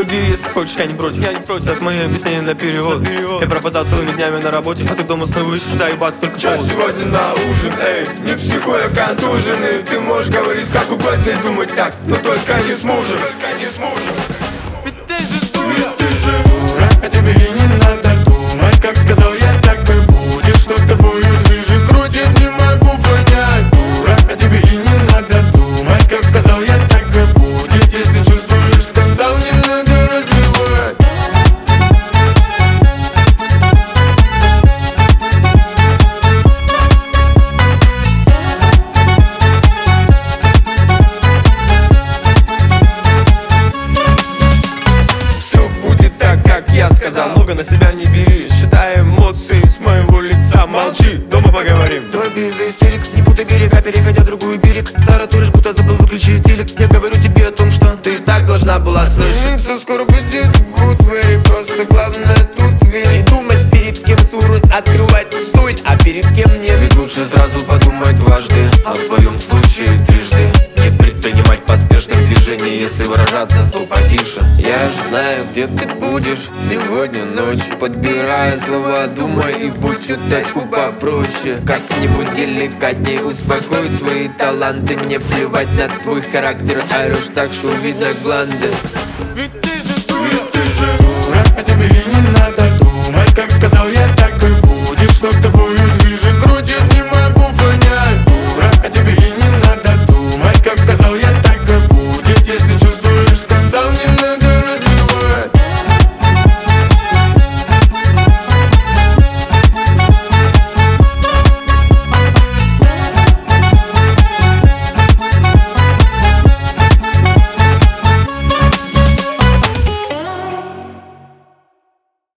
Худи, если хочешь, я не против. Это мои объяснения для перевода. Я пропадал целыми днями на работе, а ты дома снова ищешь, да ебаться только Чё повод. сегодня на ужин, эй, не психуй, а контуженный. Ты можешь говорить как угодно и думать так, но только не с мужем. Ведь ты же дура. Ведь ты же дура, а тебе и не надо думать. Как сказал я, так и будет. Что с тобою движет, крутит, не могу понять. Дура, а тебе и не надо думать. Как сказал я, так и будет. Если чувствуешь скандал, не надо развивать. Все будет так, как я сказал. Много на себя не бери, считай эмоции с моего лица. Молчи, дома поговорим. Твой без истерик, не путай берега, переходя другой берег. Таратуришь, будто забыл выключить телек. Я говорю тебе о том, что Ты так должна была слышать. все скоро будет good, very. Просто главное тут верить. Не думать, перед кем сурут, открывать стоит, а перед кем нет. Ведь лучше сразу подумать дважды, а в твоем случае трижды. Не предпринимать поспешных движений, если выражаться, то потише. Я же знаю, где ты будешь сегодня ночью. Подбирая слова, думай и будь чуточку попроще. Как-нибудь деликатней успокой свои таланты. Мне плевать на твой характер, орешь так, что видно гланды. Ведь ты же дура. Ведь ты же дура, а тебе и не надо думать. Как сказал я, так и будет. Что с тобой